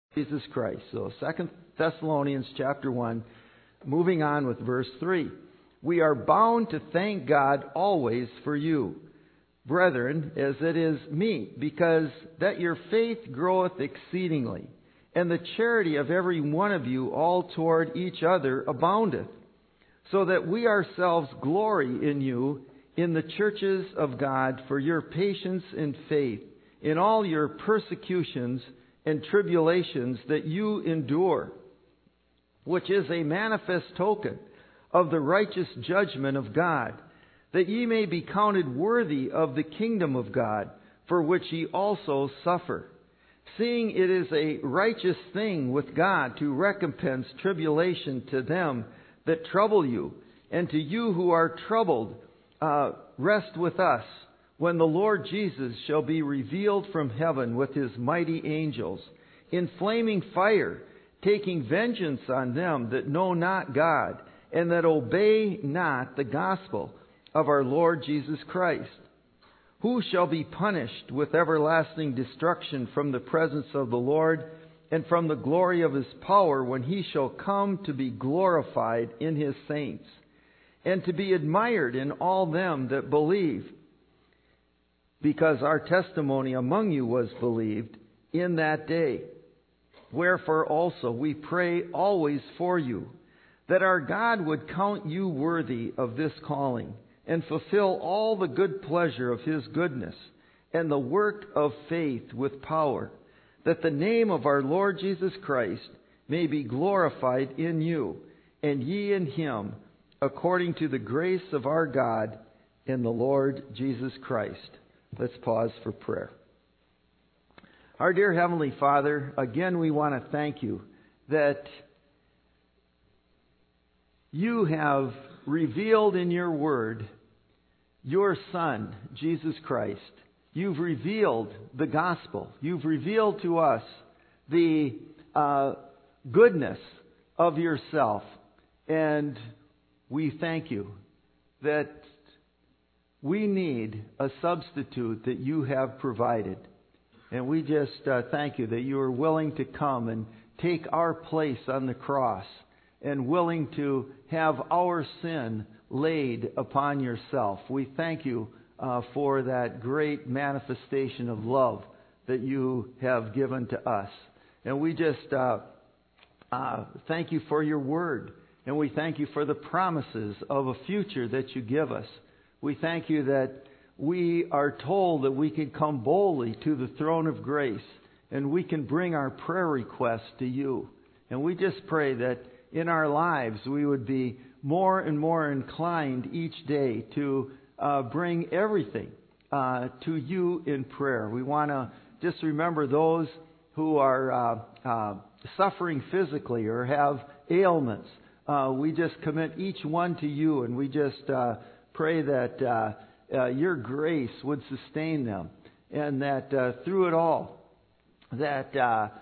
Jesus Christ. So 2 Thessalonians chapter 1, moving on with verse 3. We are bound to thank God always for you, brethren, as it is meet, because that your faith groweth exceedingly, and the charity of every one of you all toward each other aboundeth, so that we ourselves glory in you in the churches of God for your patience and faith, in all your persecutions and tribulations that you endure, which is a manifest token of the righteous judgment of God, that ye may be counted worthy of the kingdom of God, for which ye also suffer. Seeing it is a righteous thing with God to recompense tribulation to them that trouble you, and to you who are troubled, rest with us, when the Lord Jesus shall be revealed from heaven with his mighty angels, in flaming fire, taking vengeance on them that know not God, and that obey not the gospel of our Lord Jesus Christ, who shall be punished with everlasting destruction from the presence of the Lord, and from the glory of his power, when he shall come to be glorified in his saints, and to be admired in all them that believe, because our testimony among you was believed in that day. Wherefore also we pray always for you, that our God would count you worthy of this calling, and fulfill all the good pleasure of his goodness, and the work of faith with power, that the name of our Lord Jesus Christ may be glorified in you, and ye in him, according to the grace of our God and the Lord Jesus Christ. Let's pause for prayer. Our dear Heavenly Father, again we want to thank you that you have revealed in your word your Son, Jesus Christ. You've revealed the gospel. You've revealed to us the goodness of yourself. And we thank you that we need a substitute that you have provided. And we just thank you that you are willing to come and take our place on the cross, and willing to have our sin laid upon yourself. We thank you for that great manifestation of love that you have given to us. And we just thank you for your word. And we thank you for the promises of a future that you give us. We thank you that we are told that we can come boldly to the throne of grace, and we can bring our prayer requests to you. And we just pray that in our lives we would be more and more inclined each day to bring everything to you in prayer. We want to just remember those who are suffering physically or have ailments. We just commit each one to you, and we just pray that your grace would sustain them, and that through it all, that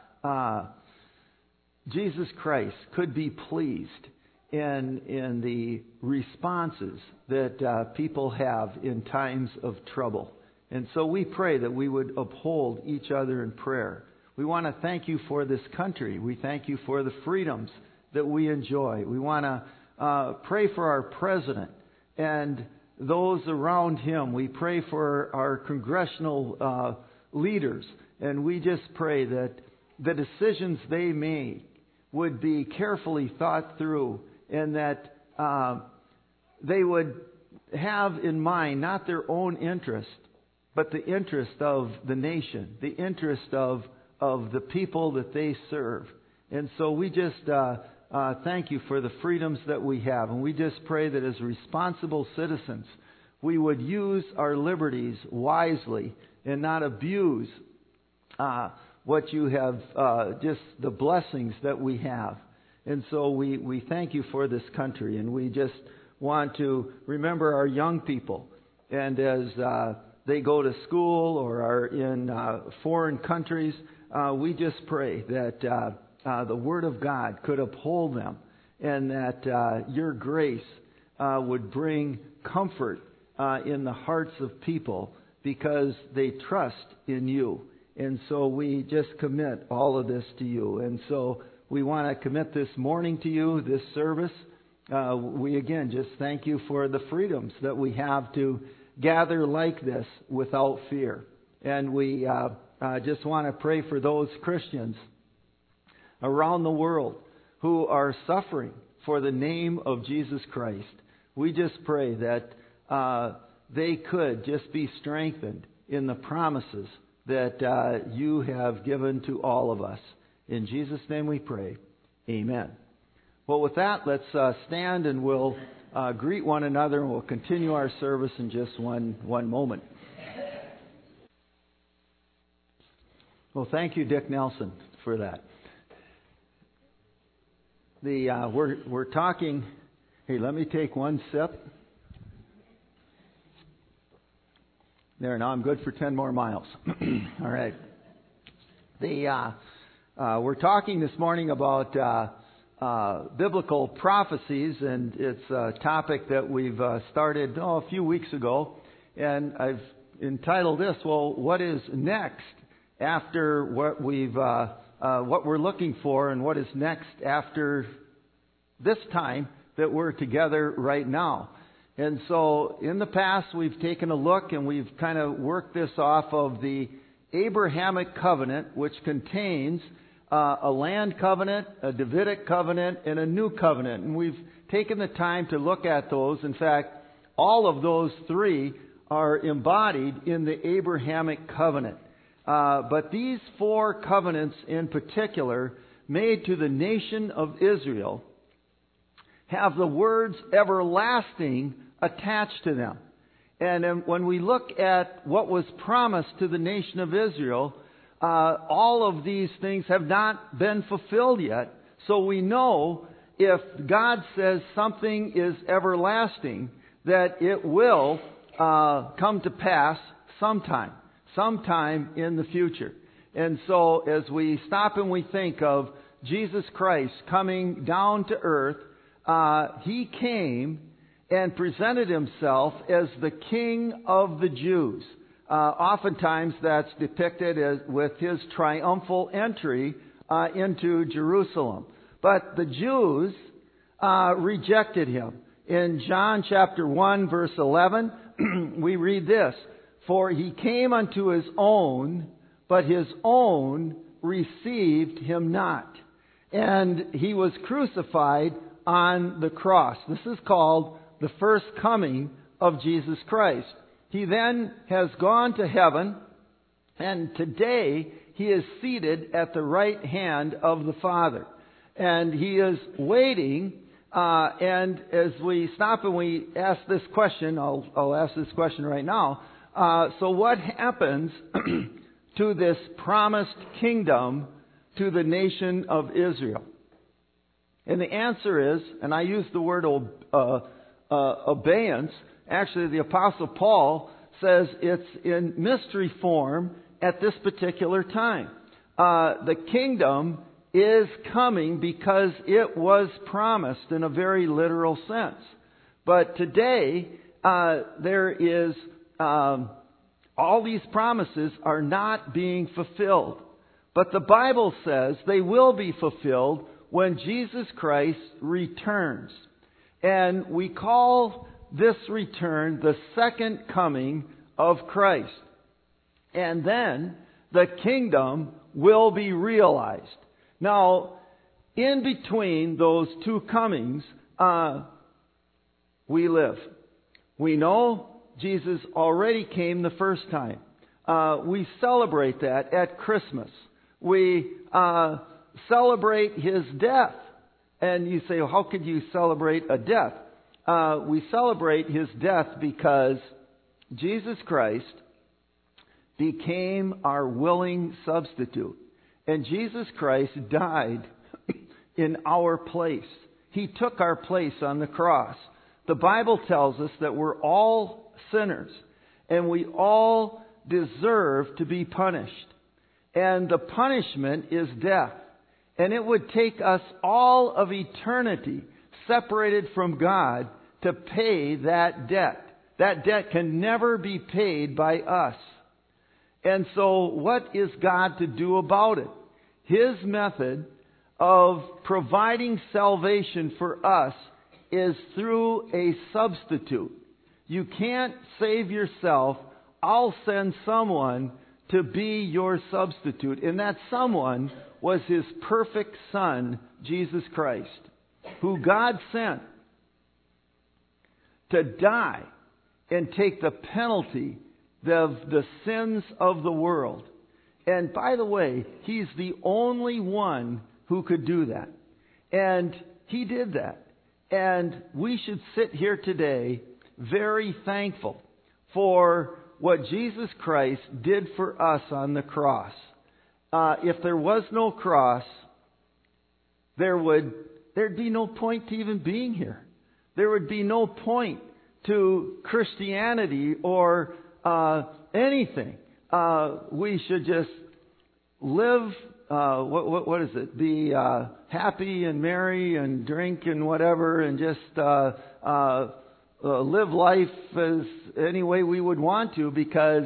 Jesus Christ could be pleased in the responses that people have in times of trouble. And so we pray that we would uphold each other in prayer. We want to thank you for this country. We thank you for the freedoms that we enjoy. We want to pray for our president and those around him. We pray for our congressional leaders, and we just pray that the decisions they make would be carefully thought through, and that they would have in mind not their own interest, but the interest of the nation, the interest of the people that they serve. And so we just thank you for the freedoms that we have. And we just pray that as responsible citizens, we would use our liberties wisely and not abuse what you have, just the blessings that we have. And so we thank you for this country. And we just want to remember our young people. And as they go to school or are in foreign countries, we just pray that the Word of God could uphold them, and that your grace would bring comfort in the hearts of people because they trust in you. And so we just commit all of this to you. And so we want to commit this morning to you, this service. We again just thank you for the freedoms that we have to gather like this without fear. And we just want to pray for those Christians around the world who are suffering for the name of Jesus Christ. We just pray that they could just be strengthened in the promises that you have given to all of us. In Jesus' name we pray. Amen. Well, with that, let's stand and we'll greet one another, and we'll continue our service in just one moment. Well, thank you, Dick Nelson, for that. We're talking. Hey, let me take one sip. There, now I'm good for 10 more miles. All right. We're talking this morning about biblical prophecies, and it's a topic that we've started a few weeks ago. And I've entitled this, well, what is next after what we're looking for, and what is next after this time that we're together right now. And so in the past, we've taken a look and we've kind of worked this off of the Abrahamic covenant, which contains a land covenant, a Davidic covenant, and a new covenant. And we've taken the time to look at those. In fact, all of those three are embodied in the Abrahamic covenant. But these four covenants in particular, made to the nation of Israel, have the words everlasting attached to them. And when we look at what was promised to the nation of Israel, all of these things have not been fulfilled yet. So we know if God says something is everlasting, that it will come to pass sometime in the future. And so as we stop and we think of Jesus Christ coming down to earth, He came and presented Himself as the King of the Jews. Oftentimes that's depicted with His triumphal entry into Jerusalem. But the Jews rejected Him. In John chapter 1 verse 11, we read this, "For He came unto His own, but His own received Him not. And He was crucified on the cross." This is called the first coming of Jesus Christ. He then has gone to heaven, and today He is seated at the right hand of the Father. And He is waiting, and as we stop and we ask this question, I'll ask this question right now. So what happens to this promised kingdom to the nation of Israel? And the answer is, and I use the word abeyance. Actually, the Apostle Paul says it's in mystery form at this particular time. The kingdom is coming because it was promised in a very literal sense. But today, there is all these promises are not being fulfilled. But the Bible says they will be fulfilled when Jesus Christ returns. And we call this return the second coming of Christ. And then the kingdom will be realized. Now, in between those two comings, we live. We know Jesus already came the first time. We celebrate that at Christmas. We celebrate His death. And you say, well, how could you celebrate a death? We celebrate His death because Jesus Christ became our willing substitute. And Jesus Christ died in our place. He took our place on the cross. The Bible tells us that we're all sinners and we all deserve to be punished. And the punishment is death. And it would take us all of eternity separated from God to pay that debt. That debt can never be paid by us. And so what is God to do about it? His method of providing salvation for us is through a substitute. You can't save yourself. I'll send someone to be your substitute. And that someone was His perfect Son, Jesus Christ, who God sent to die and take the penalty of the sins of the world. And by the way, He's the only one who could do that. And He did that. And we should sit here today very thankful for what Jesus Christ did for us on the cross. If there was no cross, there'd be no point to even being here. There would be no point to Christianity or anything. We should just live, what is it? Be happy and merry and drink and whatever and just live life as any way we would want to, because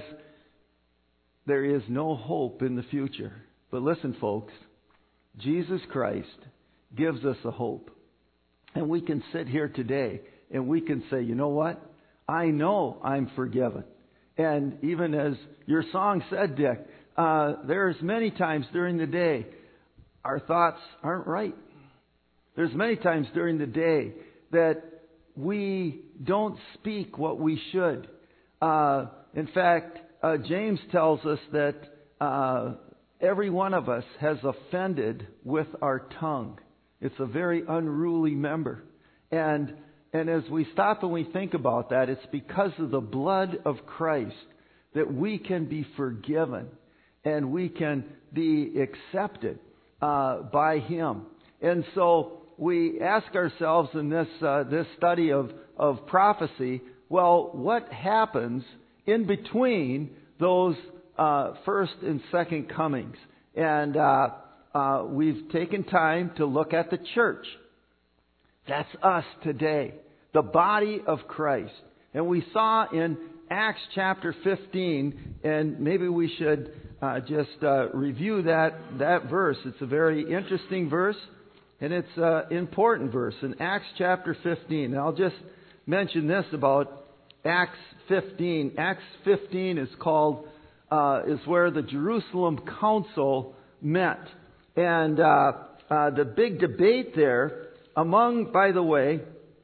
there is no hope in the future. But listen, folks, Jesus Christ gives us a hope. And we can sit here today and we can say, you know what? I know I'm forgiven. And even as your song said, Dick, there's many times during the day our thoughts aren't right. There's many times during the day that we don't speak what we should. In fact, James tells us that every one of us has offended with our tongue. It's a very unruly member. And as we stop and we think about that, it's because of the blood of Christ that we can be forgiven and we can be accepted by Him. And so we ask ourselves in this study of prophecy, well, what happens in between those first and second comings? And we've taken time to look at the church. That's us today, the body of Christ. And we saw in Acts chapter 15, and maybe we should just review that verse. It's a very interesting verse, and it's an important verse in Acts chapter 15. And I'll just mention this about Acts 15. Acts 15 is called, is where the Jerusalem Council met. And the big debate there among, by the way,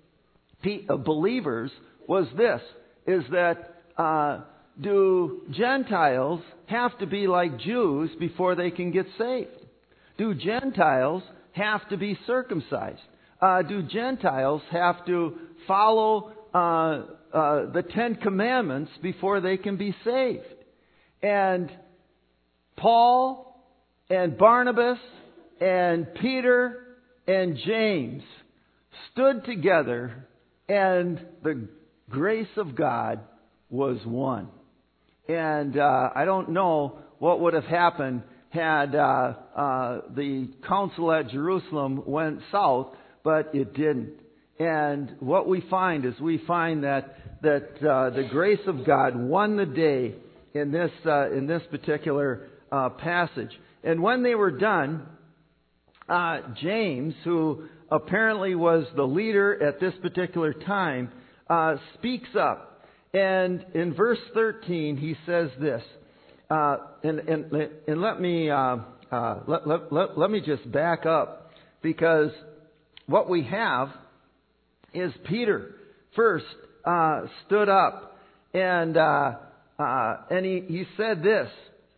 believers was this, is that do Gentiles have to be like Jews before they can get saved? Do Gentiles have to be circumcised? Do Gentiles have to follow the Ten Commandments before they can be saved? And Paul and Barnabas and Peter and James stood together, and the grace of God was won. And I don't know what would have happened had the council at Jerusalem went south, but it didn't. And what we find is that the grace of God won the day in this particular passage. And when they were done, James, who apparently was the leader at this particular time, speaks up. And in verse 13, he says this. And let me just back up, because what we have is Peter first stood up, and he said this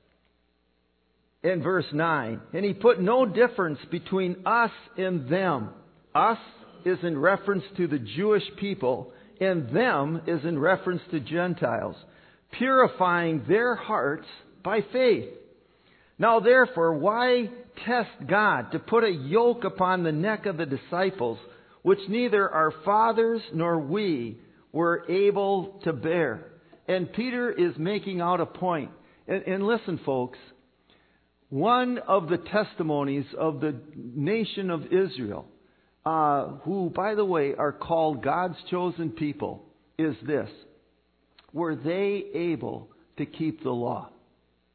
in verse 9. And he put no difference between us and them. Us is in reference to the Jewish people, and them is in reference to Gentiles, purifying their hearts by faith. Now therefore, why test God to put a yoke upon the neck of the disciples, which neither our fathers nor we were able to bear? And Peter is making out a point. And listen, folks, one of the testimonies of the nation of Israel, who, by the way, are called God's chosen people, is this: were they able to keep the law?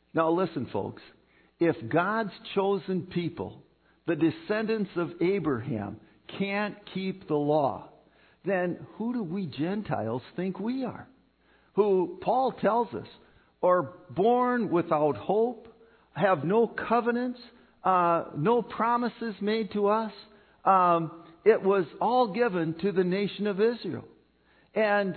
Now listen, folks. If God's chosen people, the descendants of Abraham, can't keep the law, then who do we Gentiles think we are? Who, Paul tells us, are born without hope, have no covenants, no promises made to us. It was all given to the nation of Israel. And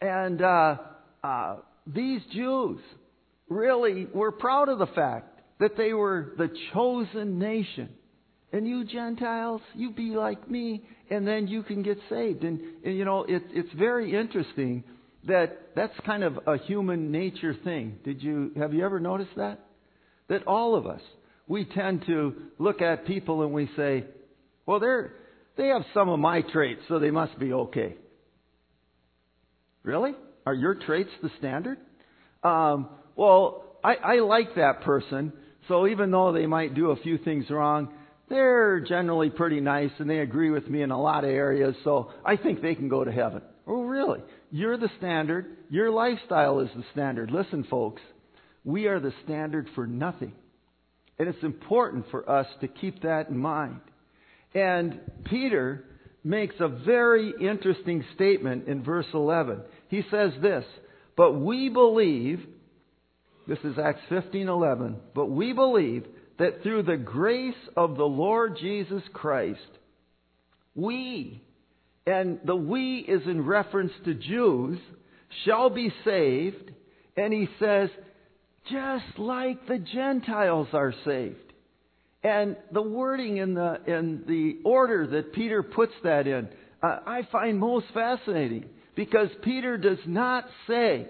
these Jews really were proud of the fact that they were the chosen nation. And you Gentiles, you be like me, and then you can get saved. And you know, it's very interesting that that's kind of a human nature thing. Have you ever noticed that? That all of us, we tend to look at people and we say, well, they have some of my traits, so they must be okay. Really? Are your traits the standard? Well, I like that person, so even though they might do a few things wrong, they're generally pretty nice and they agree with me in a lot of areas, so I think they can go to heaven. Oh, really? You're the standard. Your lifestyle is the standard. Listen, folks, we are the standard for nothing. And it's important for us to keep that in mind. And Peter makes a very interesting statement in verse 11. He says this, but we believe, this is Acts 15:11, but we believe that through the grace of the Lord Jesus Christ, we, and the we is in reference to Jews, shall be saved. And he says, just like the Gentiles are saved. And the wording in the order that Peter puts that in, I find most fascinating. Because Peter does not say,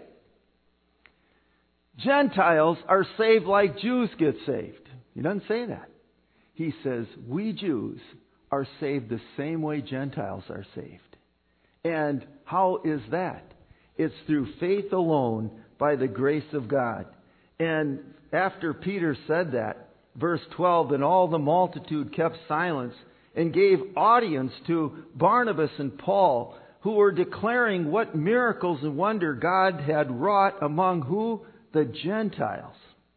Gentiles are saved like Jews get saved. He doesn't say that. He says, we Jews are saved the same way Gentiles are saved. And how is that? It's through faith alone by the grace of God. And after Peter said that, verse 12, and all the multitude kept silence and gave audience to Barnabas and Paul, who were declaring what miracles and wonder God had wrought among who? The Gentiles.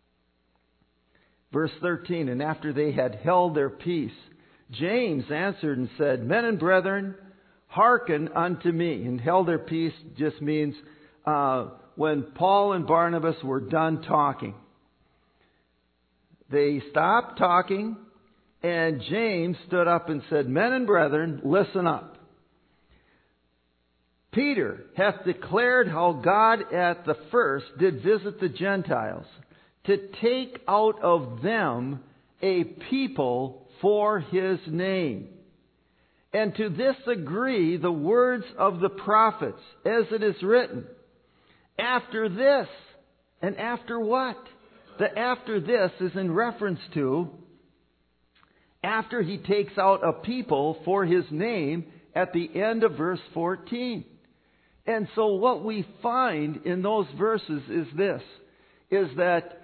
Verse 13, and after they had held their peace, James answered and said, men and brethren, hearken unto me. And held their peace just means when Paul and Barnabas were done talking. They stopped talking, and James stood up and said, men and brethren, listen up. Peter hath declared how God at the first did visit the Gentiles, to take out of them a people for His name. And to this agree the words of the prophets, as it is written, after this, and after what? The after this is in reference to after He takes out a people for His name at the end of verse 14. And so what we find in those verses is this, is that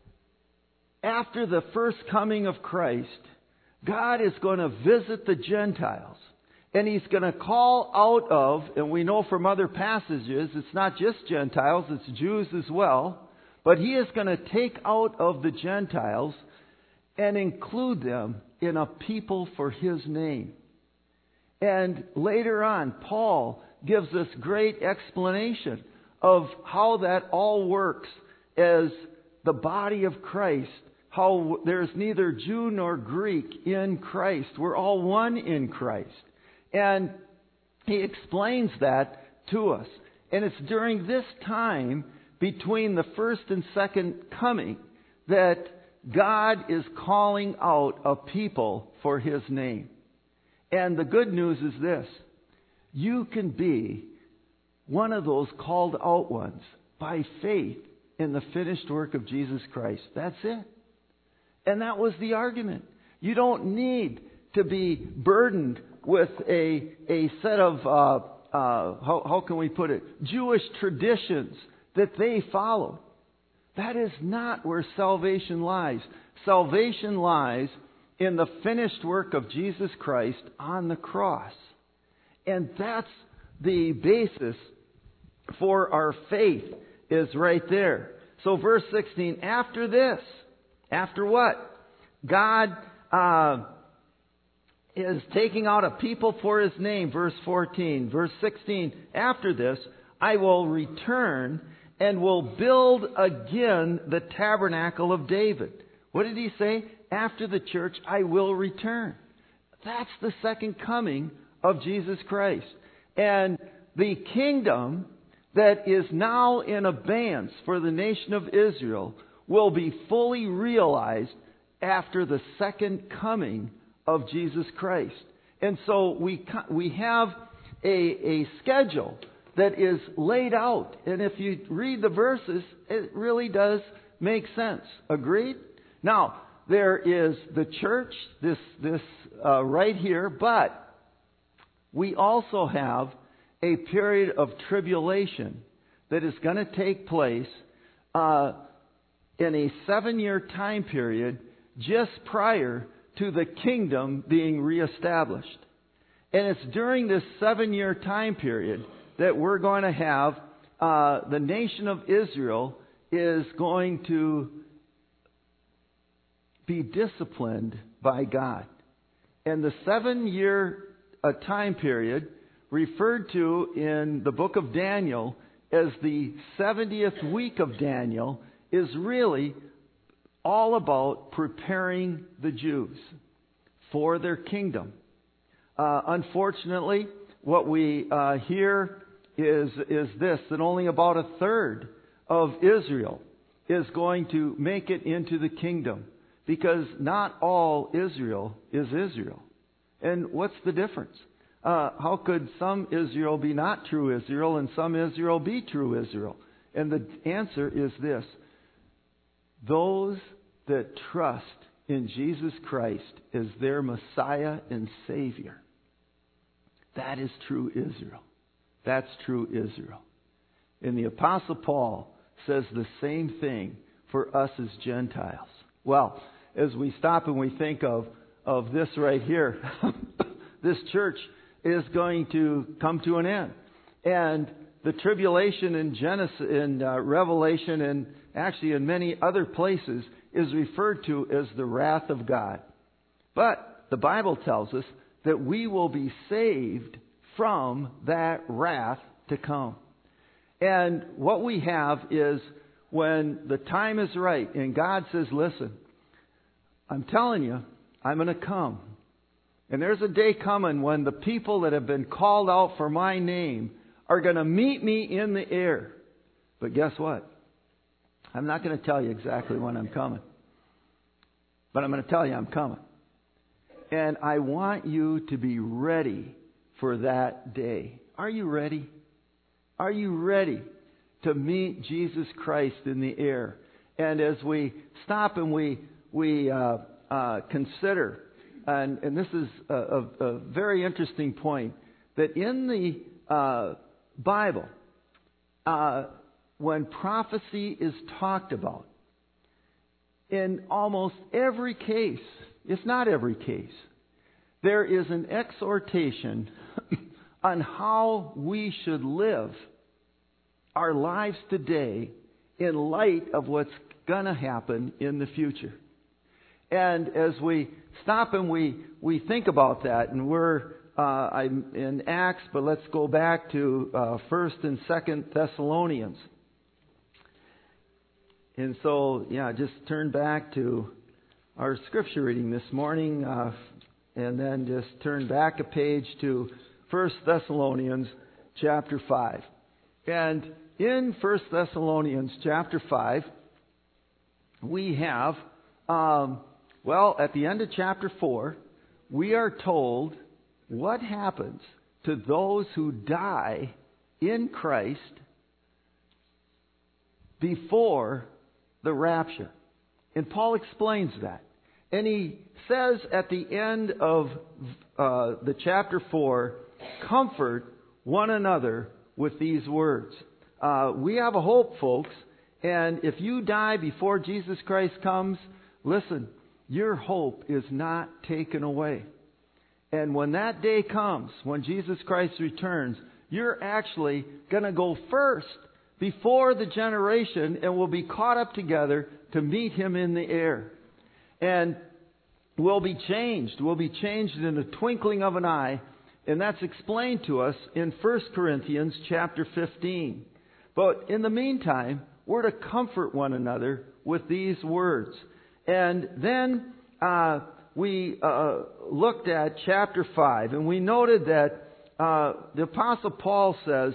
after the first coming of Christ, God is going to visit the Gentiles. And He's going to call out of, and we know from other passages, it's not just Gentiles, it's Jews as well. But He is going to take out of the Gentiles and include them in a people for His name. And later on, Paul gives us great explanation of how that all works as the body of Christ. How there's neither Jew nor Greek in Christ. We're all one in Christ. And he explains that to us. And it's during this time between the first and second coming that God is calling out a people for His name. And the good news is this. You can be one of those called out ones by faith in the finished work of Jesus Christ. That's it. And that was the argument. You don't need to be burdened with a set of, how can we put it, Jewish traditions that they follow. That is not where salvation lies. Salvation lies in the finished work of Jesus Christ on the cross. And that's the basis for our faith, is right there. So verse 16, after this, after what? God is taking out a people for His name, verse 14. Verse 16, after this, I will return and will build again the tabernacle of David. What did He say? After the church, I will return. That's the second coming of Jesus Christ. And the kingdom that is now in abeyance for the nation of Israel will be fully realized after the second coming of Jesus Christ. And so we have a schedule that is laid out. And if you read the verses, it really does make sense. Agreed? Now, there is the church, this right here, but we also have a period of tribulation that is going to take place in a 7-year time period just prior to the kingdom being reestablished. And it's during this 7-year time period that we're going to have the nation of Israel is going to be disciplined by God. And the 7-year time period referred to in the book of Daniel as the 70th week of Daniel is really all about preparing the Jews for their kingdom. Unfortunately, what we hear is this, that only about a third of Israel is going to make it into the kingdom, because not all Israel is Israel. And what's the difference? How could some Israel be not true Israel and some Israel be true Israel? And the answer is this: those that trust in Jesus Christ as their Messiah and Savior. That is true Israel. That's true Israel. And the Apostle Paul says the same thing for us as Gentiles. Well, as we stop and we think of this right here, this church is going to come to an end. And the tribulation in Genesis, in Revelation, and actually in many other places, is referred to as the wrath of God. But the Bible tells us that we will be saved from that wrath to come. And what we have is when the time is right and God says, listen, I'm telling you, I'm going to come. And there's a day coming when the people that have been called out for my name are going to meet me in the air. But guess what? I'm not going to tell you exactly when I'm coming. But I'm going to tell you I'm coming. And I want you to be ready for that day. Are you ready? Are you ready to meet Jesus Christ in the air? And as we stop and we consider, and this is a very interesting point, that in the Bible, when prophecy is talked about, in almost every case, if not every case, there is an exhortation on how we should live our lives today in light of what's going to happen in the future. And as we stop and we think about that, and I'm in Acts, but let's go back to 1st and 2nd Thessalonians. And so, just turn back to our scripture reading this morning, and then just turn back a page to 1 Thessalonians chapter 5. And in 1 Thessalonians chapter 5, we have, at the end of chapter 4, we are told what happens to those who die in Christ before the rapture. And Paul explains that. And he says at the end of the chapter 4, comfort one another with these words. We have a hope, folks. And if you die before Jesus Christ comes, listen, your hope is not taken away. And when that day comes, when Jesus Christ returns, you're actually going to go first, before the generation and will be caught up together to meet Him in the air. And we'll be changed. We'll be changed in the twinkling of an eye. And that's explained to us in 1 Corinthians chapter 15. But in the meantime, we're to comfort one another with these words. And then we looked at chapter 5, and we noted that the Apostle Paul says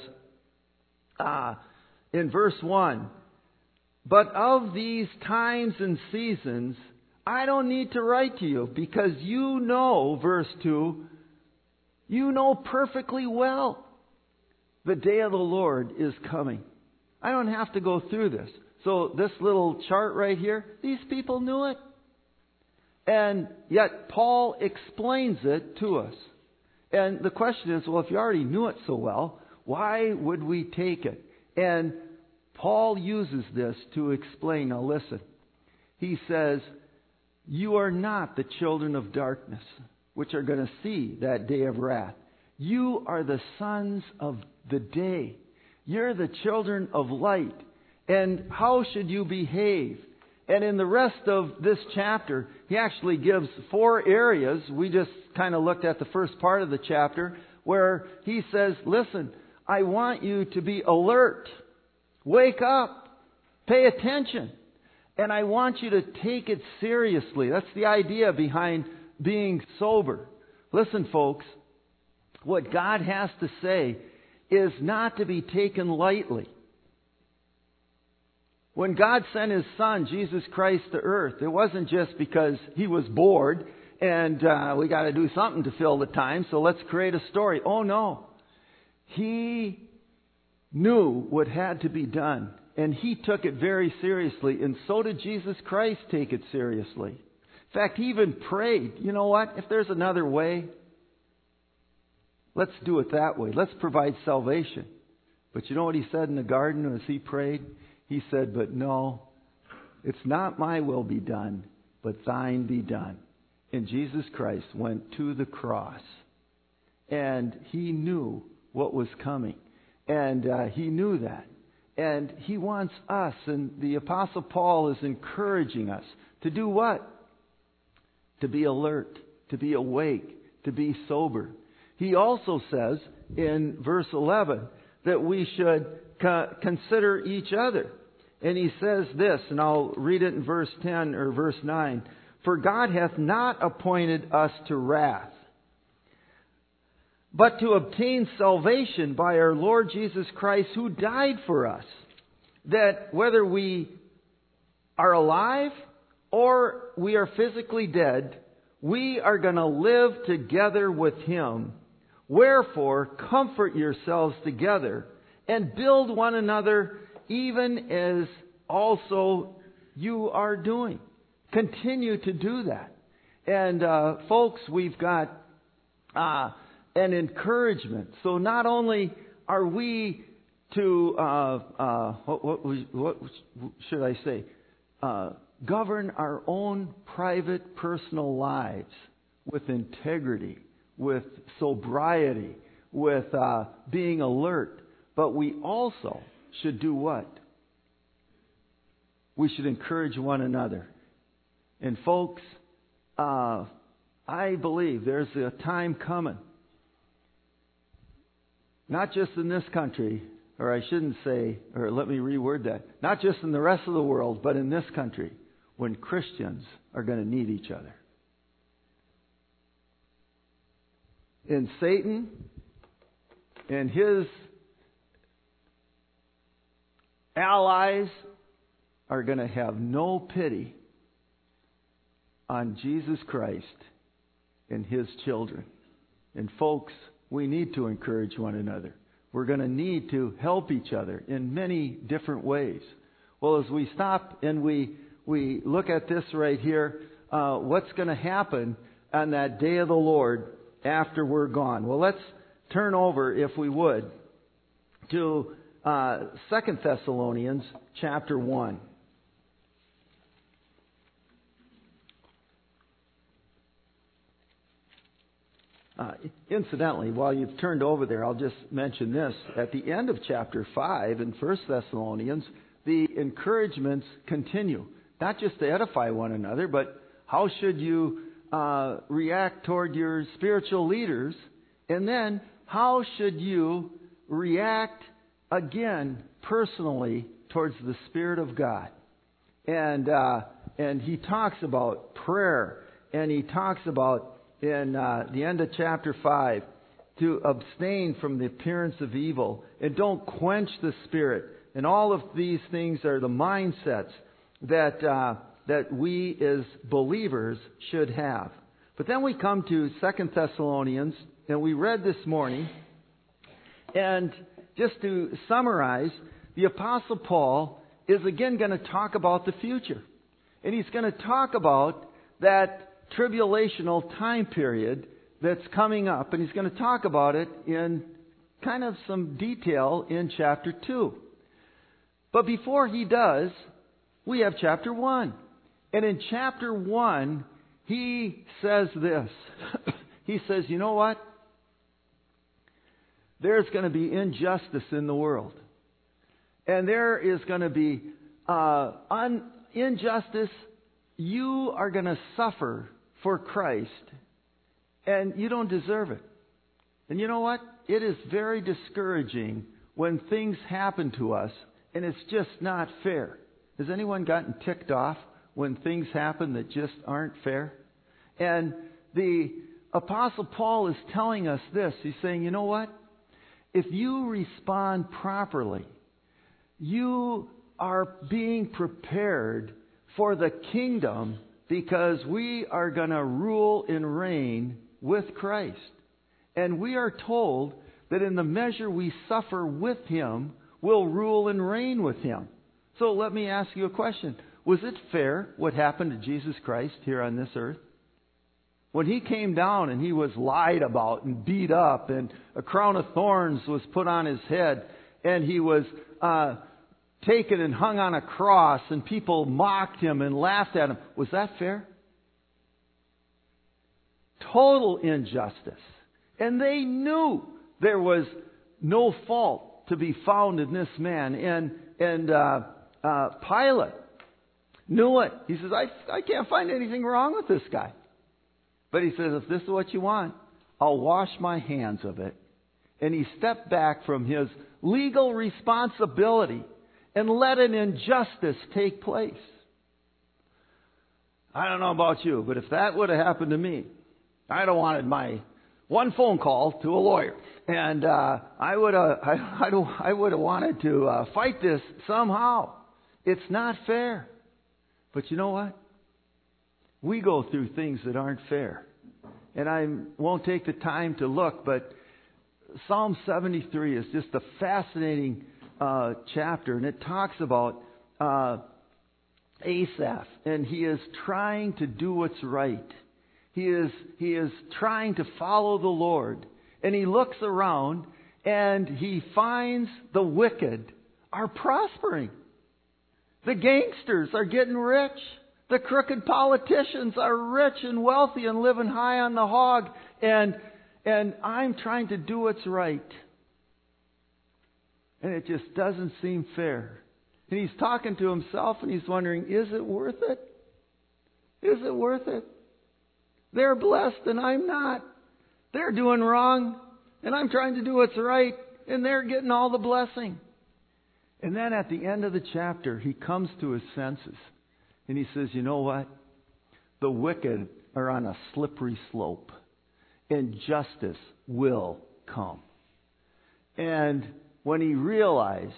in verse 1, "But of these times and seasons I don't need to write to you, because you know," verse 2, "you know perfectly well the day of the Lord is coming." I don't have to go through this. So this little chart right here, these people knew it. And yet Paul explains it to us. And the question is, well, if you already knew it so well, why would we take it? And Paul uses this to explain. Now listen. He says, "You are not the children of darkness, which are going to see that day of wrath. You are the sons of the day. You're the children of light. And how should you behave?" And in the rest of this chapter, he actually gives 4 areas. We just kind of looked at the first part of the chapter, where he says, listen, I want you to be alert. Wake up. Pay attention. And I want you to take it seriously. That's the idea behind being sober. Listen, folks, what God has to say is not to be taken lightly. When God sent His Son, Jesus Christ, to earth, it wasn't just because He was bored and we got to do something to fill the time, so let's create a story. Oh no. He knew what had to be done, and He took it very seriously, and so did Jesus Christ take it seriously. In fact, He even prayed, you know what, if there's another way, let's do it that way. Let's provide salvation. But you know what He said in the garden as He prayed? He said, but no, it's not my will be done, but thine be done. And Jesus Christ went to the cross. And He knew what was coming. And He knew that. And He wants us, and the Apostle Paul is encouraging us to do what? To be alert, to be awake, to be sober. He also says in verse 11 that we should consider each other. And he says this, and I'll read it in verse 10 or verse 9. "For God hath not appointed us to wrath, but to obtain salvation by our Lord Jesus Christ, who died for us, that whether we are alive or we are physically dead, we are going to live together with Him. Wherefore, comfort yourselves together and build one another, even as also you are doing." Continue to do that. And folks, we've got an encouragement. So not only are we to, what should I say? Govern our own private, personal lives with integrity, with sobriety, with being alert. But we also should do what? We should encourage one another. And folks, I believe there's a time coming, not just in this country, or I shouldn't say, or let me reword that, not just in the rest of the world, but in this country, when Christians are going to need each other. And Satan and his allies are going to have no pity on Jesus Christ and His children. And folks, we need to encourage one another. We're going to need to help each other in many different ways. Well, as we stop and we look at this right here, what's going to happen on that day of the Lord after we're gone? Well, let's turn over, if we would, to 2 Thessalonians chapter 1. Incidentally, while you've turned over there, I'll just mention this. At the end of chapter 5 in 1 Thessalonians, the encouragements continue. Not just to edify one another, but how should you react toward your spiritual leaders? And then, how should you react again personally towards the Spirit of God? And he talks about prayer, and he talks about in the end of chapter 5 to abstain from the appearance of evil and don't quench the Spirit. And all of these things are the mindsets that we as believers should have. But then we come to 2 Thessalonians, and we read this morning. And just to summarize, the Apostle Paul is again going to talk about the future. And he's going to talk about that tribulational time period that's coming up. And he's going to talk about it in kind of some detail in chapter 2. But before he does, we have chapter 1. And in chapter 1, he says this. He says, you know what? There's going to be injustice in the world. And there is going to be injustice. You are going to suffer for Christ. And you don't deserve it. And you know what? It is very discouraging when things happen to us and it's just not fair. Has anyone gotten ticked off when things happen that just aren't fair? And the Apostle Paul is telling us this. He's saying, you know what? If you respond properly, you are being prepared for the kingdom because we are going to rule and reign with Christ. And we are told that in the measure we suffer with Him, we'll rule and reign with Him. So let me ask you a question. Was it fair what happened to Jesus Christ here on this earth? When He came down and He was lied about and beat up and a crown of thorns was put on His head and He was taken and hung on a cross and people mocked Him and laughed at Him. Was that fair? Total injustice. And they knew there was no fault to be found in this man. And Pilate knew it. He says, I can't find anything wrong with this guy. But he says, if this is what you want, I'll wash my hands of it. And he stepped back from his legal responsibility and let an injustice take place. I don't know about you, but if that would have happened to me, I'd have wanted my one phone call to a lawyer. And I would have wanted to fight this somehow. It's not fair. But you know what? We go through things that aren't fair. And I won't take the time to look, but Psalm 73 is just a fascinating chapter. And it talks about Asaph. And he is trying to do what's right. He is trying to follow the Lord. And he looks around and he finds the wicked are prospering. The gangsters are getting rich. The crooked politicians are rich and wealthy and living high on the hog. And I'm trying to do what's right. And it just doesn't seem fair. And he's talking to himself and he's wondering, is it worth it? Is it worth it? They're blessed and I'm not. They're doing wrong and I'm trying to do what's right and they're getting all the blessing. And then at the end of the chapter, he comes to his senses and he says, you know what? The wicked are on a slippery slope and justice will come. And when he realized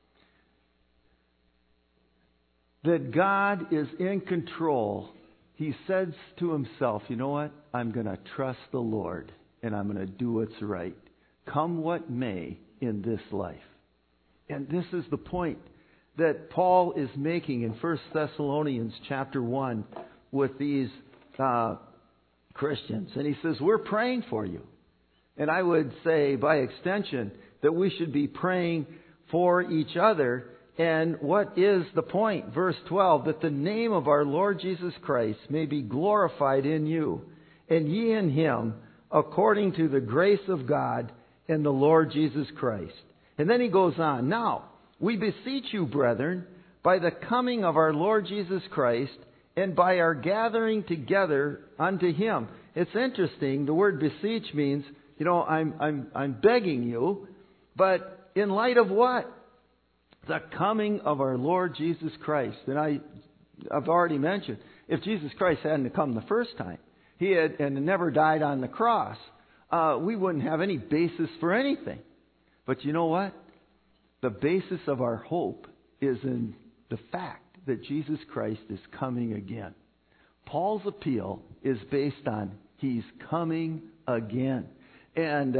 that God is in control, he says to himself, you know what? I'm going to trust the Lord and I'm going to do what's right. Come what may in this life. And this is the point that Paul is making in 1 Thessalonians chapter 1 with these Christians. And he says, we're praying for you. And I would say by extension that we should be praying for each other. And what is the point? Verse 12, that the name of our Lord Jesus Christ may be glorified in you, and ye in Him, according to the grace of God and the Lord Jesus Christ. And then he goes on, now, we beseech you, brethren, by the coming of our Lord Jesus Christ, and by our gathering together unto Him. It's interesting, the word beseech means, I'm begging you, but in light of what? The coming of our Lord Jesus Christ. And I've already mentioned, if Jesus Christ hadn't come the first time, He had and never died on the cross, we wouldn't have any basis for anything. But you know what? The basis of our hope is in the fact that Jesus Christ is coming again. Paul's appeal is based on He's coming again. And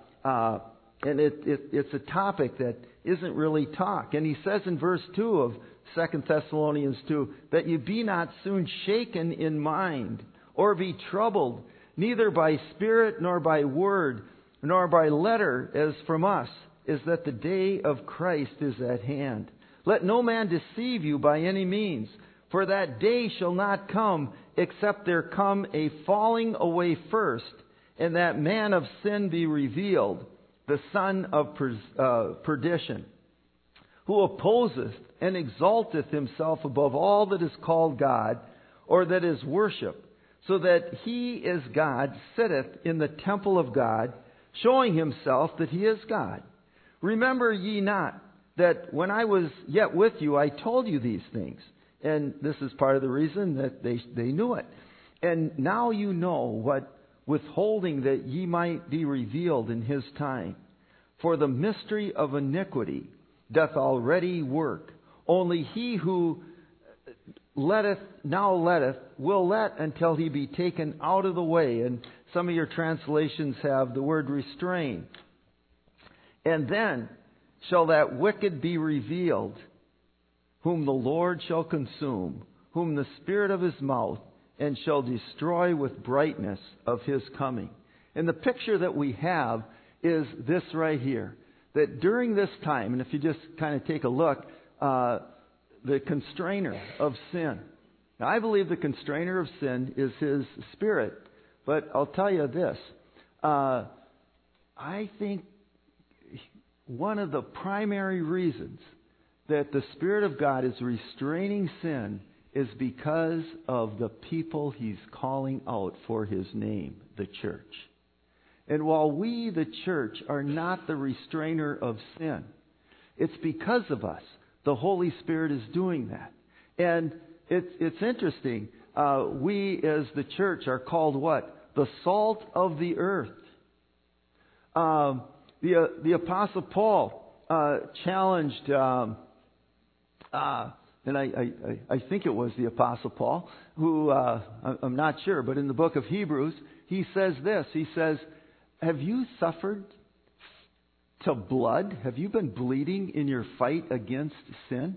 it's a topic that isn't really talk. And he says in verse 2 of 2 Thessalonians 2, that you be not soon shaken in mind, or be troubled, neither by spirit, nor by word, nor by letter, as from us, is that the day of Christ is at hand. Let no man deceive you by any means, for that day shall not come, except there come a falling away first, and that man of sin be revealed, the son of perdition, who opposeth and exalteth himself above all that is called God, or that is worshipped, so that he is God, sitteth in the temple of God, showing himself that he is God. Remember ye not that when I was yet with you, I told you these things. And this is part of the reason that they knew it. And now you know what withholding that ye might be revealed in His time. For the mystery of iniquity doth already work. Only he who letteth will let until he be taken out of the way. And some of your translations have the word restrain. And then shall that wicked be revealed, whom the Lord shall consume, whom the spirit of His mouth, and shall destroy with brightness of His coming. And the picture that we have is this right here. That during this time, and if you just kind of take a look, the constrainer of sin. Now, I believe the constrainer of sin is His Spirit. But I'll tell you this. I think one of the primary reasons that the Spirit of God is restraining sin is because of the people He's calling out for His name, the church. And while we, the church, are not the restrainer of sin, it's because of us. The Holy Spirit is doing that. And it's interesting. We, as the church, are called what? The salt of the earth. The Apostle Paul challenged, and I think it was the Apostle Paul, who, I'm not sure, but in the book of Hebrews, he says this. He says, have you suffered to blood? Have you been bleeding in your fight against sin?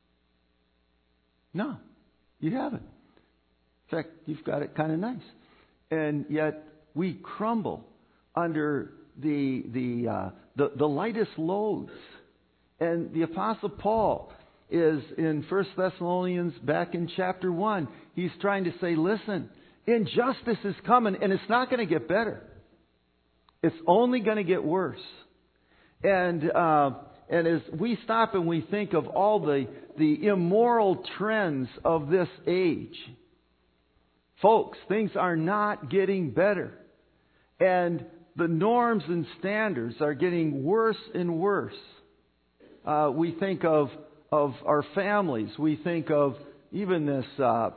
No, you haven't. In fact, you've got it kind of nice. And yet we crumble under the lightest loads. And the Apostle Paul is in 1 Thessalonians back in chapter 1. He's trying to say, listen, injustice is coming and it's not going to get better. It's only going to get worse. And as we stop and we think of all the immoral trends of this age, folks, things are not getting better. And the norms and standards are getting worse and worse. We think of our families. We think of even this, I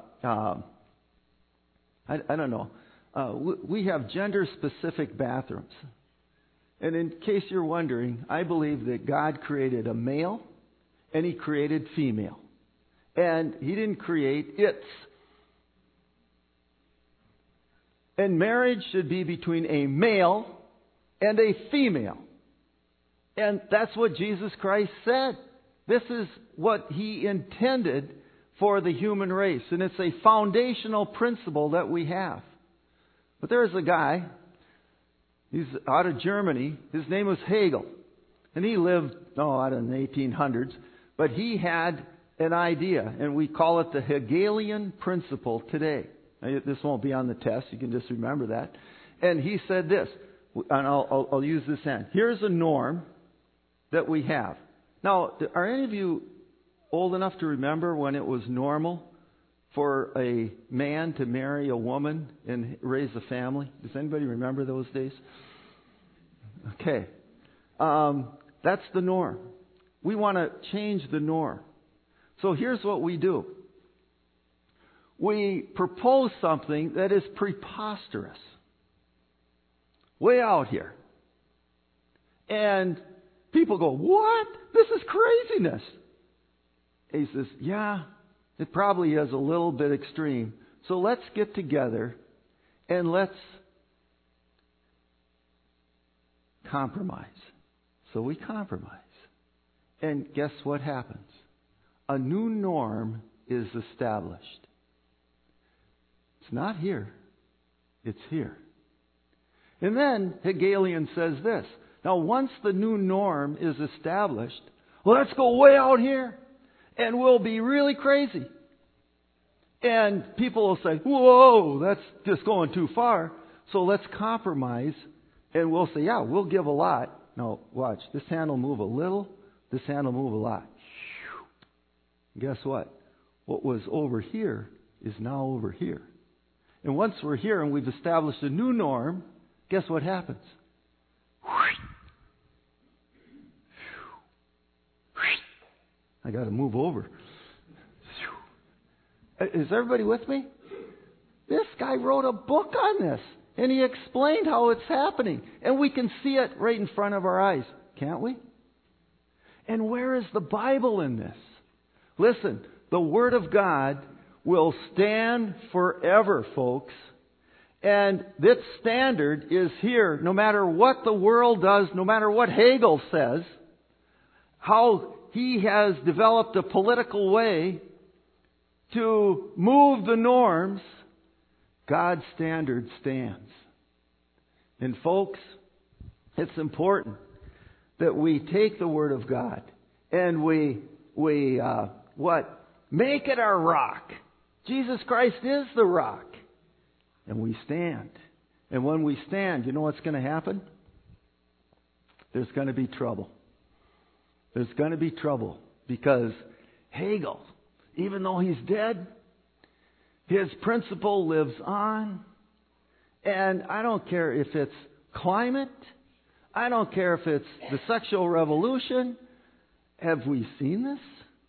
don't know. We have gender-specific bathrooms. And in case you're wondering, I believe that God created a male and He created female. And He didn't create its. And marriage should be between a male and a female. And that's what Jesus Christ said. This is what He intended for the human race. And it's a foundational principle that we have. But there's a guy, he's out of Germany, his name was Hegel. And he lived, out in the 1800s. But he had an idea, and we call it the Hegelian principle today. Now, this won't be on the test, you can just remember that. And he said this, and I'll use this end. Here's a norm that we have. Now, are any of you old enough to remember when it was normal for a man to marry a woman and raise a family? Does anybody remember those days? Okay. That's the norm. We want to change the norm. So here's what we do. We propose something that is preposterous. Way out here. And people go, what? This is craziness. He says, yeah, it probably is a little bit extreme. So let's get together and let's compromise. So we compromise. And guess what happens? A new norm is established. It's not here. It's here. And then Hegelian says this. Now, once the new norm is established, let's go way out here and we'll be really crazy. And people will say, whoa, that's just going too far. So let's compromise and we'll say, yeah, we'll give a lot. No, watch. This hand will move a little. This hand will move a lot. Guess what? What was over here is now over here. And once we're here and we've established a new norm, guess what happens? I got to move over. Is everybody with me? This guy wrote a book on this, and he explained how it's happening. And we can see it right in front of our eyes, can't we? And where is the Bible in this? Listen, the Word of God will stand forever, folks. And this standard is here no matter what the world does, no matter what Hegel says, how he has developed a political way to move the norms. God's standard stands. And folks, it's important that we take the Word of God and we make it our rock. Jesus Christ is the rock. And we stand. And when we stand, you know what's going to happen? There's going to be trouble. There's going to be trouble. Because Hegel, even though he's dead, his principle lives on. And I don't care if it's climate. I don't care if it's the sexual revolution. Have we seen this?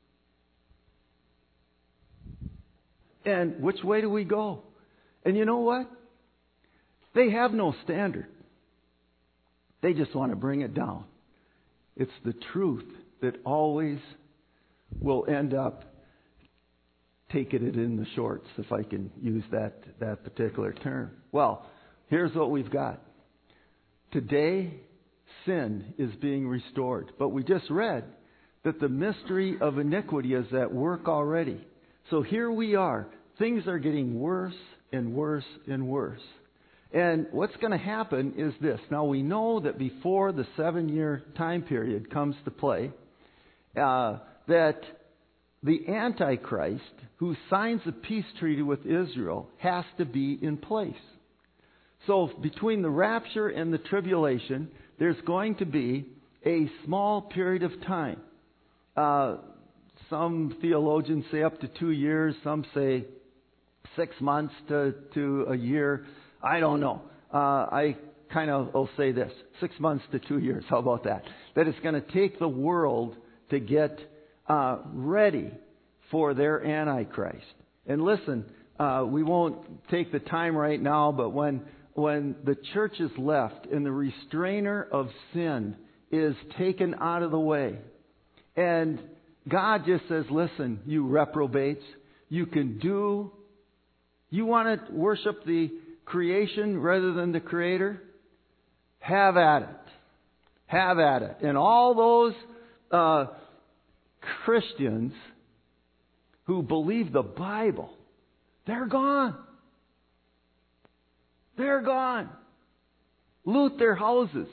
And which way do we go? And you know what? They have no standard. They just want to bring it down. It's the truth that always will end up taking it in the shorts, if I can use that particular term. Well, here's what we've got. Today, sin is being restored. But we just read that the mystery of iniquity is at work already. So here we are. Things are getting worse and worse and worse. And what's going to happen is this. Now we know that before the 7-year time period comes to play, that the Antichrist, who signs a peace treaty with Israel, has to be in place. So between the rapture and the tribulation, there's going to be a small period of time. Some theologians say up to 2 years. Some say 6 months to a year. I don't know. I kind of will say this. 6 months to 2 years. How about that? That it's going to take the world to get ready for their Antichrist. And listen, we won't take the time right now, but when the church is left and the restrainer of sin is taken out of the way, and God just says, listen, you reprobates, you want to worship the creation rather than the Creator? Have at it. Have at it. And all those Christians who believe the Bible, they're gone. They're gone. Loot their houses.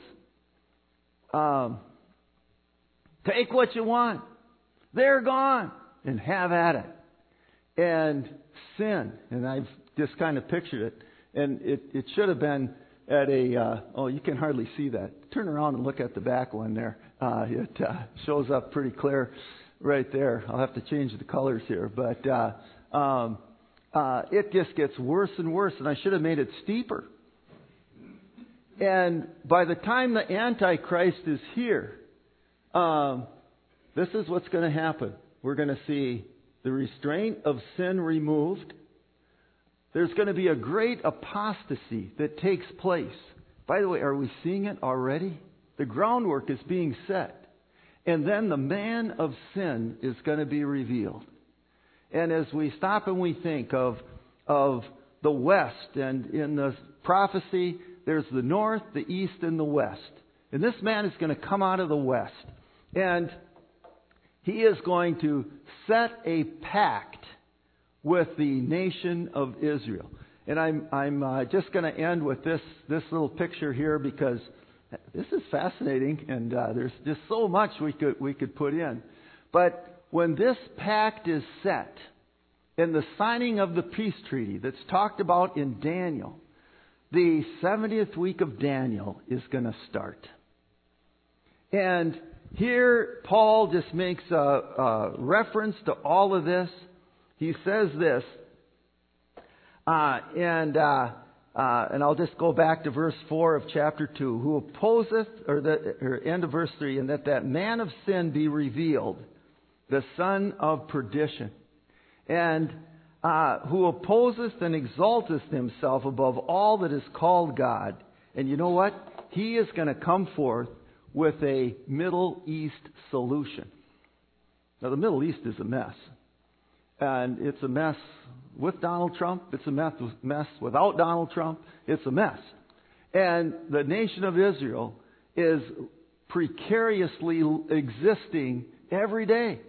Take what you want. They're gone. And have at it. And sin, and I've just kind of pictured it, and it should have been at a, you can hardly see that. Turn around and look at the back one there. It shows up pretty clear right there. I'll have to change the colors here. But it just gets worse and worse, and I should have made it steeper. And by the time the Antichrist is here, this is what's going to happen. We're going to see the restraint of sin removed. There's going to be a great apostasy that takes place. By the way, are we seeing it already? The groundwork is being set. And then the man of sin is going to be revealed. And as we stop and we think of the West, and in the prophecy, there's the North, the East, and the West. And this man is going to come out of the West. And he is going to set a pact with the nation of Israel. And I'm just going to end with this little picture here, because this is fascinating, and there's just so much we could put in. But when this pact is set, and the signing of the peace treaty that's talked about in Daniel, the 70th week of Daniel is going to start. And here Paul just makes a reference to all of this. He says this, and I'll just go back to verse 4 of chapter 2. Who opposeth, or end of verse 3, and that man of sin be revealed, the son of perdition, and who opposeth and exalteth himself above all that is called God. And you know what? He is going to come forth with a Middle East solution. Now, the Middle East is a mess. And it's a mess with Donald Trump. It's a mess without Donald Trump. It's a mess. And the nation of Israel is precariously existing every day.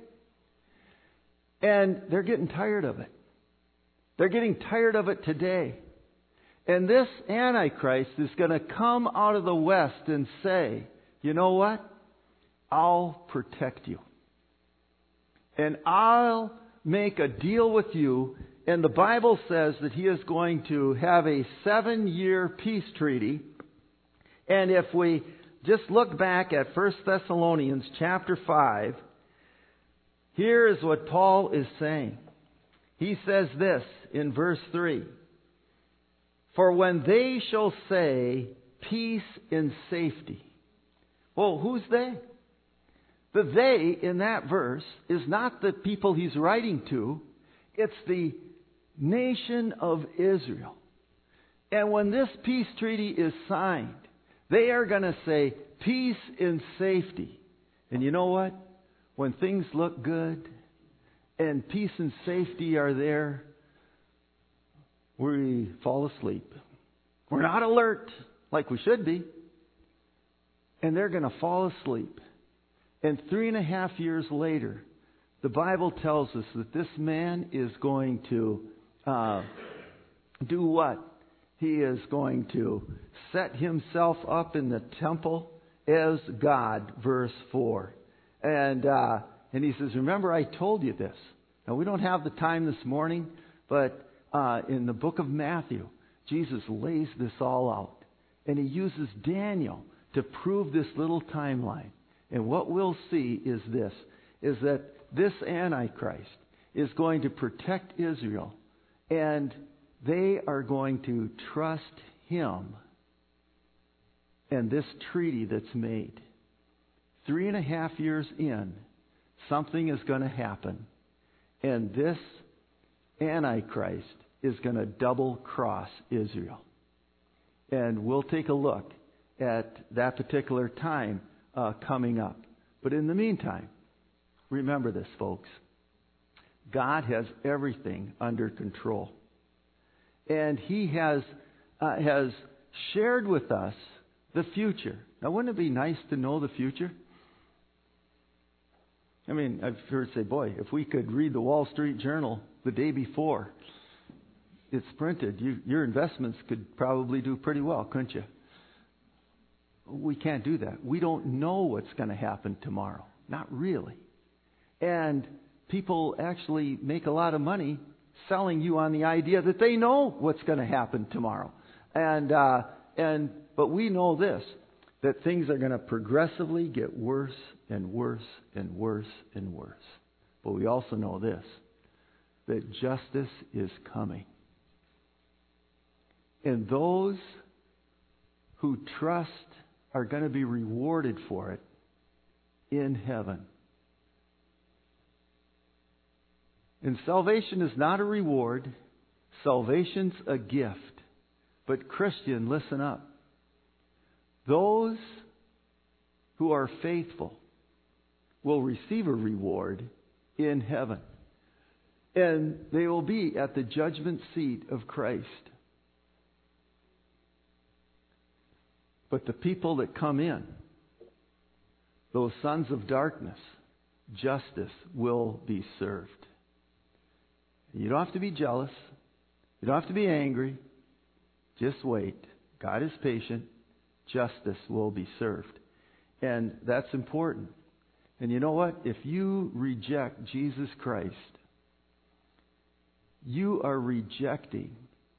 And they're getting tired of it. They're getting tired of it today. And this Antichrist is going to come out of the West and say, you know what? I'll protect you. And I'll make a deal with you. And the Bible says that he is going to have a 7-year peace treaty. And if we just look back at 1 Thessalonians chapter 5, here is what Paul is saying. He says this in verse 3. For when they shall say, peace and safety. Well, who's they? The they in that verse is not the people he's writing to. It's the nation of Israel. And when this peace treaty is signed, they are going to say peace and safety. And you know what? When things look good and peace and safety are there, we fall asleep. We're not alert like we should be. And they're going to fall asleep. And 3.5 years later, the Bible tells us that this man is going to do what? He is going to set himself up in the temple as God, verse 4. And he says, remember I told you this. Now we don't have the time this morning, but in the book of Matthew, Jesus lays this all out. And he uses Daniel to prove this little timeline. And what we'll see is this, is that this Antichrist is going to protect Israel. And they are going to trust him and this treaty that's made. 3.5 years in, something is going to happen. And this Antichrist is going to double cross Israel. And we'll take a look at that particular time coming up. But in the meantime, remember this, folks. God has everything under control. And he has shared with us the future. Now, wouldn't it be nice to know the future? I mean, I've heard say, boy, if we could read the Wall Street Journal the day before it's printed, your investments could probably do pretty well, couldn't you? We can't do that. We don't know what's going to happen tomorrow. Not really. And people actually make a lot of money selling you on the idea that they know what's going to happen tomorrow. And But we know this, that things are going to progressively get worse and worse and worse and worse. But we also know this, that justice is coming. And those who trust are going to be rewarded for it in heaven. And salvation is not a reward. Salvation's a gift. But Christian, listen up. Those who are faithful will receive a reward in heaven. And they will be at the judgment seat of Christ. But the people that come in, those sons of darkness, justice will be served. You don't have to be jealous. You don't have to be angry. Just wait. God is patient. Justice will be served. And that's important. And you know what? If you reject Jesus Christ, you are rejecting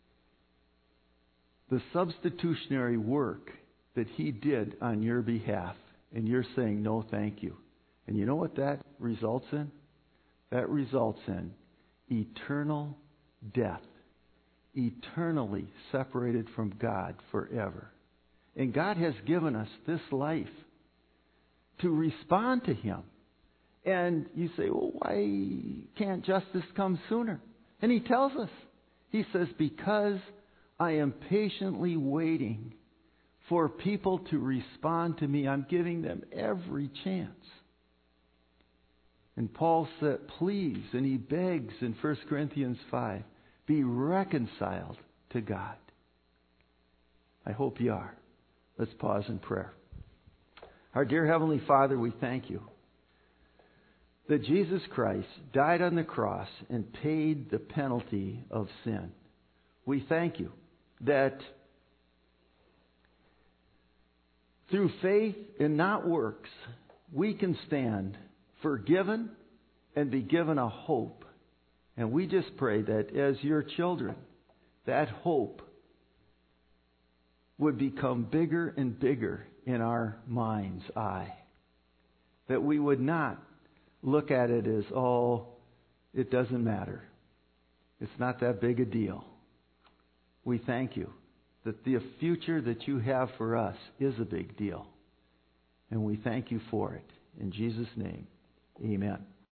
the substitutionary work that He did on your behalf. And you're saying, no, thank you. And you know what that results in? That results in eternal death. Eternally separated from God forever. And God has given us this life to respond to Him. And you say, well, why can't justice come sooner? And He tells us. He says, because I am patiently waiting for people to respond to me. I'm giving them every chance. And Paul said, please, and he begs in 1 Corinthians 5, be reconciled to God. I hope you are. Let's pause in prayer. Our dear Heavenly Father, we thank you that Jesus Christ died on the cross and paid the penalty of sin. We thank you that through faith and not works, we can stand forgiven and be given a hope. And we just pray that as your children, that hope would become bigger and bigger in our mind's eye. That we would not look at it as, oh, it doesn't matter. It's not that big a deal. We thank you that the future that you have for us is a big deal. And we thank you for it. In Jesus' name, amen.